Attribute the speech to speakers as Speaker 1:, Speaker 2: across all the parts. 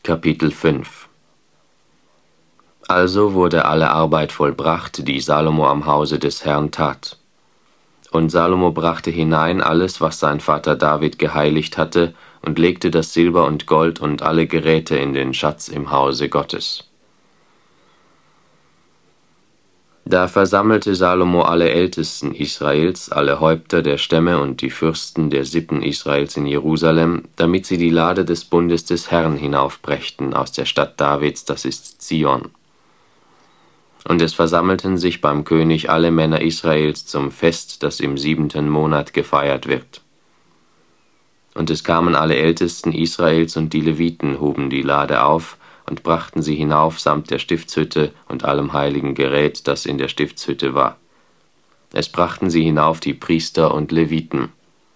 Speaker 1: Kapitel 5 Also wurde alle Arbeit vollbracht, die Salomo am Hause des Herrn tat. Und Salomo brachte hinein alles, was sein Vater David geheiligt hatte, und legte das Silber und Gold und alle Geräte in den Schatz im Hause Gottes. Da versammelte Salomo alle Ältesten Israels, alle Häupter der Stämme und die Fürsten der Sippen Israels in Jerusalem, damit sie die Lade des Bundes des Herrn hinaufbrächten aus der Stadt Davids, das ist Zion. Und es versammelten sich beim König alle Männer Israels zum Fest, das im 7. Monat gefeiert wird. Und es kamen alle Ältesten Israels und die Leviten hoben die Lade auf und brachten sie hinauf samt der Stiftshütte und allem heiligen Gerät, das in der Stiftshütte war. Es brachten sie hinauf die Priester und Leviten.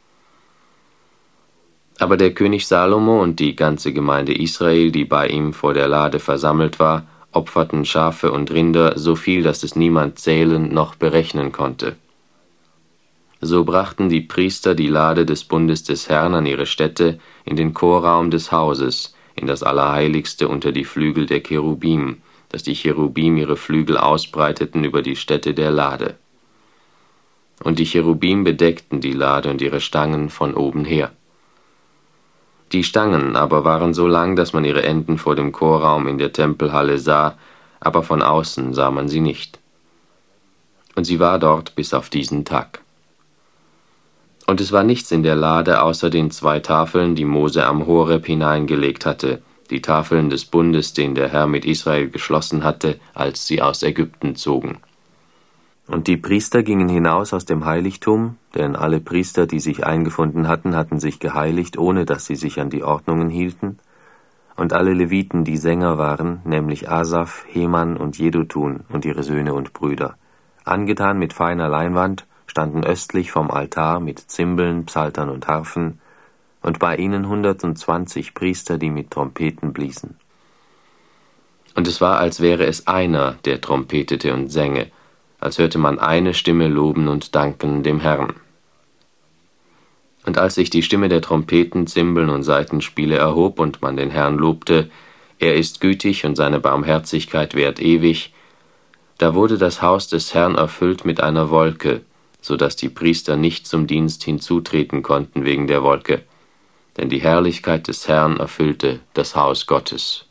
Speaker 1: Aber der König Salomo und die ganze Gemeinde Israel, die bei ihm vor der Lade versammelt war, opferten Schafe und Rinder, so viel, dass es niemand zählen noch berechnen konnte. So brachten die Priester die Lade des Bundes des Herrn an ihre Stätte in den Chorraum des Hauses, in das Allerheiligste unter die Flügel der Cherubim, dass die Cherubim ihre Flügel ausbreiteten über die Stätte der Lade. Und die Cherubim bedeckten die Lade und ihre Stangen von oben her. Die Stangen aber waren so lang, dass man ihre Enden vor dem Chorraum in der Tempelhalle sah, aber von außen sah man sie nicht. Und sie war dort bis auf diesen Tag. Und es war nichts in der Lade außer den 2 Tafeln, die Mose am Horeb hineingelegt hatte, die Tafeln des Bundes, den der Herr mit Israel geschlossen hatte, als sie aus Ägypten zogen. Und die Priester gingen hinaus aus dem Heiligtum, denn alle Priester, die sich eingefunden hatten, hatten sich geheiligt, ohne dass sie sich an die Ordnungen hielten. Und alle Leviten, die Sänger waren, nämlich Asaf, Heman und Jedutun und ihre Söhne und Brüder, angetan mit feiner Leinwand, standen östlich vom Altar mit Zimbeln, Psaltern und Harfen, und bei ihnen 120 Priester, die mit Trompeten bliesen. Und es war, als wäre es einer, der trompetete und sänge, als hörte man eine Stimme loben und danken dem Herrn. Und als sich die Stimme der Trompeten, Zimbeln und Saitenspiele erhob und man den Herrn lobte, er ist gütig und seine Barmherzigkeit währt ewig, da wurde das Haus des Herrn erfüllt mit einer Wolke, so dass die Priester nicht zum Dienst hinzutreten konnten wegen der Wolke, denn die Herrlichkeit des Herrn erfüllte das Haus Gottes.